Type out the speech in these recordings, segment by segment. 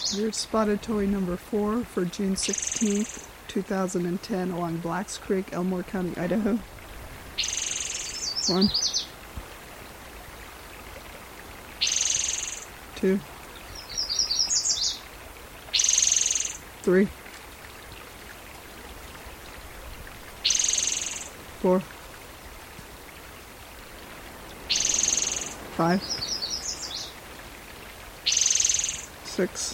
Here's spotted toy number 4 for June 16th, 2010 along Blacks Creek, Elmore County, Idaho. 1, 2, 3, 4, 5, 6,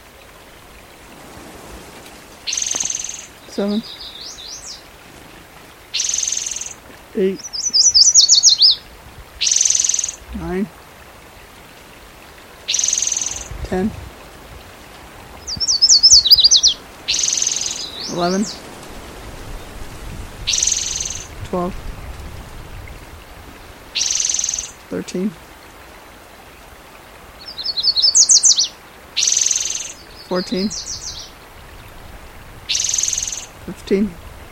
7, 8, 9, 10, 11, 12, 13, 14, 15,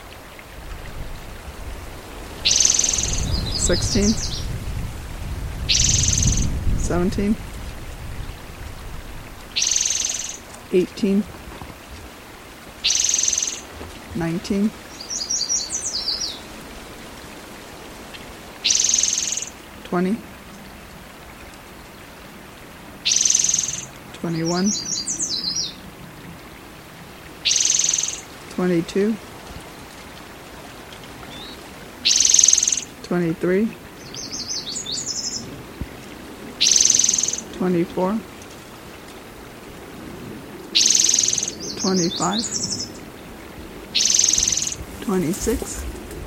16, 17, 18, 19, 20, 21, 22, 23, 24, 25, 26,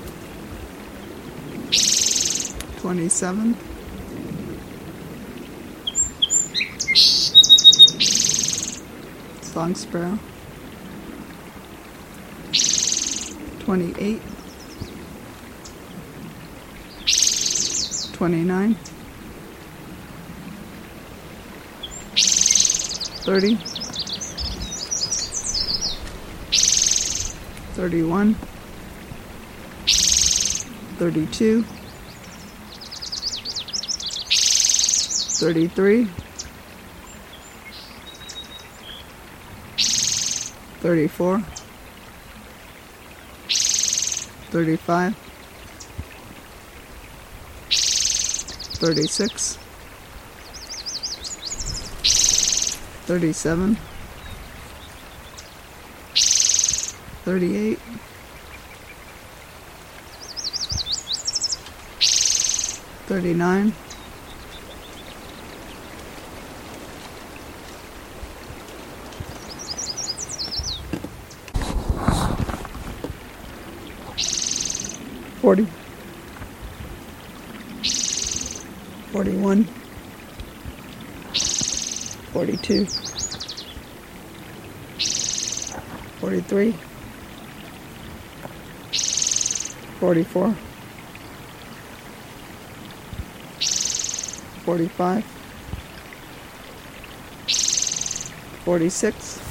27, 'Song Sparrow, 28, 29, 30, 31, 32, 33, 34, 35, 36, 37, 38, 39, 40, 41, 42, 43, 44, 45, 46,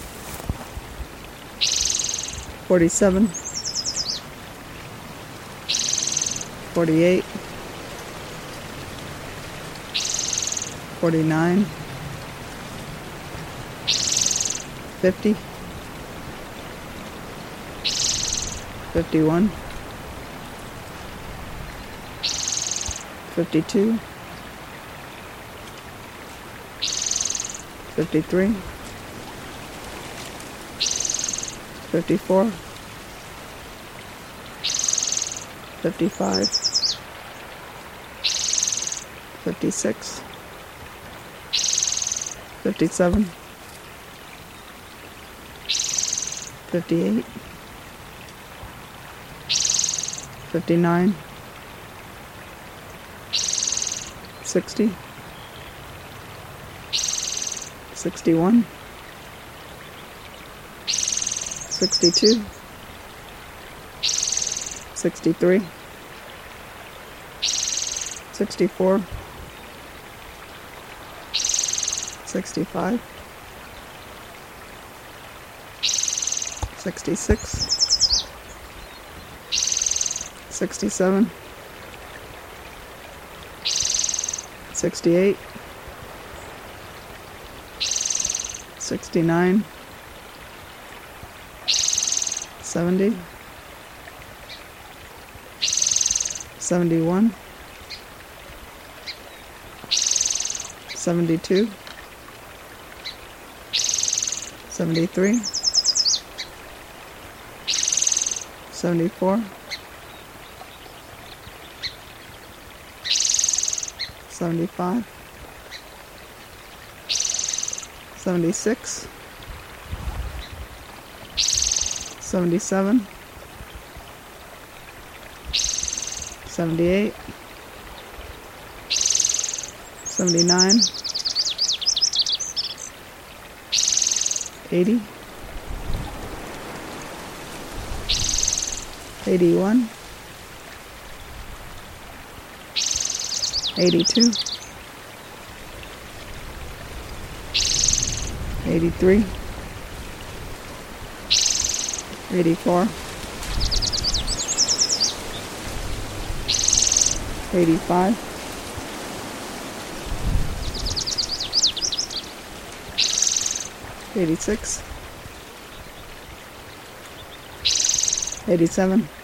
47, 48, 49, 50, 51, 52, 53, 54, 55, 56, 57, 58, 59, 60, 61, 62, 63, 64, 65, 66, 67, 68, 69, 70, 71, 72, 73, 74, 75, 76, 77, 78, 79, 80, 81, 82, 83, 84, 85, 86, 87,